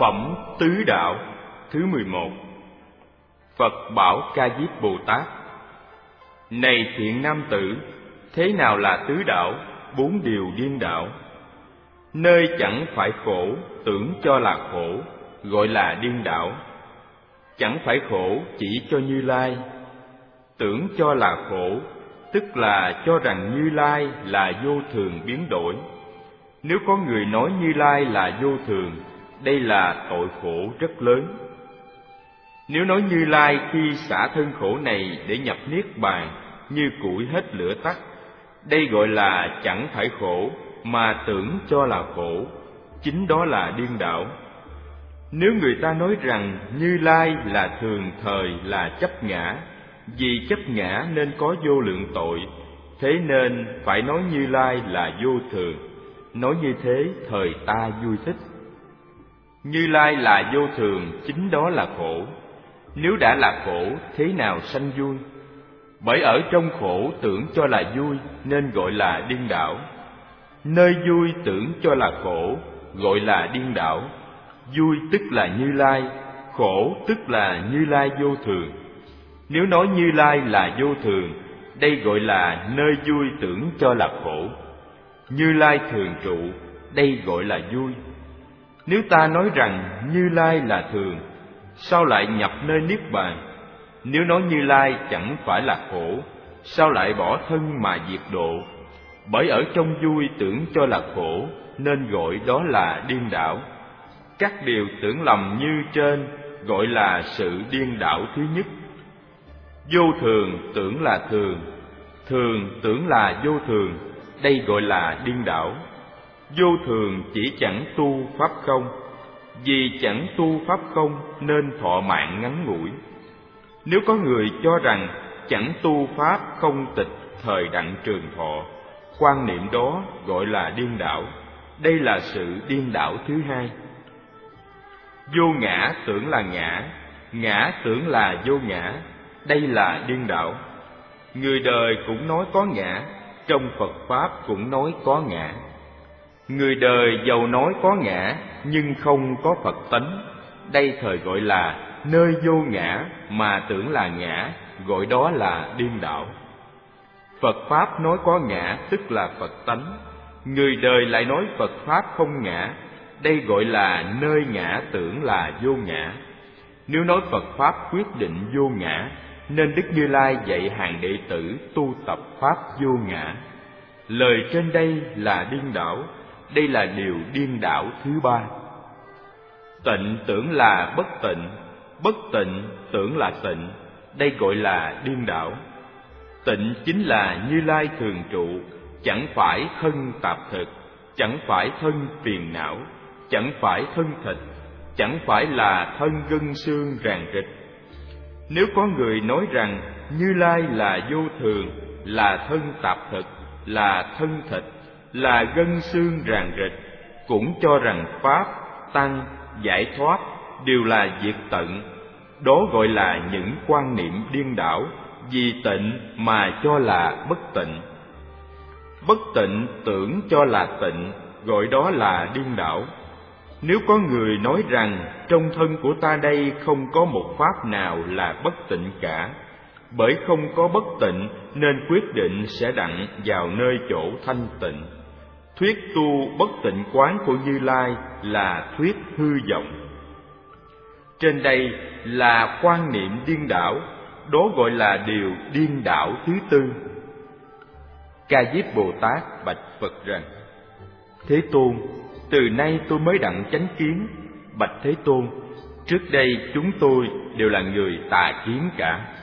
Phẩm Tứ Đạo thứ 11. Phật bảo Ca Diếp Bồ Tát: Này thiện nam tử, thế nào là tứ đạo, bốn điều điên đảo? Nơi chẳng phải khổ, tưởng cho là khổ, gọi là điên đảo. Chẳng phải khổ chỉ cho Như Lai, tưởng cho là khổ, tức là cho rằng Như Lai là vô thường biến đổi. Nếu có người nói Như Lai là vô thường, đây là tội khổ rất lớn. Nếu nói Như Lai khi xả thân khổ này để nhập niết bàn như củi hết lửa tắt, đây gọi là chẳng phải khổ mà tưởng cho là khổ, chính đó là điên đảo. Nếu người ta nói rằng Như Lai là thường thời là chấp ngã, vì chấp ngã nên có vô lượng tội, thế nên phải nói Như Lai là vô thường. Nói như thế thời ta vui thích. Như Lai là vô thường, chính đó là khổ. Nếu đã là khổ, thế nào sanh vui? Bởi ở trong khổ tưởng cho là vui nên gọi là điên đảo. Nơi vui tưởng cho là khổ, gọi là điên đảo. Vui tức là Như Lai, khổ tức là Như Lai vô thường. Nếu nói Như Lai là vô thường, đây gọi là nơi vui tưởng cho là khổ. Như Lai thường trụ, đây gọi là vui. Nếu ta nói rằng Như Lai là thường, sao lại nhập nơi niết bàn? Nếu nói Như Lai chẳng phải là khổ, sao lại bỏ thân mà diệt độ? Bởi ở trong vui tưởng cho là khổ, nên gọi đó là điên đảo. Các điều tưởng lầm như trên gọi là sự điên đảo thứ nhất. Vô thường tưởng là thường, thường tưởng là vô thường, đây gọi là điên đảo. Vô thường chỉ chẳng tu pháp không, vì chẳng tu pháp không nên thọ mạng ngắn ngủi. Nếu có người cho rằng chẳng tu pháp không tịch thời đặng trường thọ, quan niệm đó gọi là điên đảo. Đây là sự điên đảo thứ hai. Vô ngã tưởng là ngã, ngã tưởng là vô ngã, đây là điên đảo. Người đời cũng nói có ngã, trong Phật Pháp cũng nói có ngã. Người đời dầu nói có ngã, nhưng không có Phật tánh, đây thời gọi là nơi vô ngã mà tưởng là ngã, gọi đó là điên đảo. Phật Pháp nói có ngã tức là Phật tánh, người đời lại nói Phật Pháp không ngã, đây gọi là nơi ngã tưởng là vô ngã. Nếu nói Phật Pháp quyết định vô ngã, nên Đức Như Lai dạy hàng đệ tử tu tập Pháp vô ngã. Lời trên đây là điên đảo, đây là điều điên đảo thứ ba. Tịnh tưởng là bất tịnh, bất tịnh tưởng là tịnh, đây gọi là điên đảo. Tịnh chính là Như Lai thường trụ, chẳng phải thân tạp thực, chẳng phải thân phiền não, chẳng phải thân thịt, chẳng phải là thân gân xương ràng rịch. Nếu có người nói rằng Như Lai là vô thường, là thân tạp thực, là thân thịt, là gân xương ràng rịch, cũng cho rằng Pháp, Tăng, giải thoát đều là diệt tận, đó gọi là những quan niệm điên đảo, vì tịnh mà cho là bất tịnh. Bất tịnh tưởng cho là tịnh, gọi đó là điên đảo. Nếu có người nói rằng trong thân của ta đây không có một pháp nào là bất tịnh cả, bởi không có bất tịnh nên quyết định sẽ đặng vào nơi chỗ thanh tịnh. Thuyết tu bất tịnh quán của Như Lai là thuyết hư vọng. Trên đây là quan niệm điên đảo, đó gọi là điều điên đảo thứ tư. Ca Diếp Bồ Tát bạch Phật rằng: Thế Tôn, từ nay tôi mới đặng chánh kiến. Bạch Thế Tôn, trước đây chúng tôi đều là người tà kiến cả.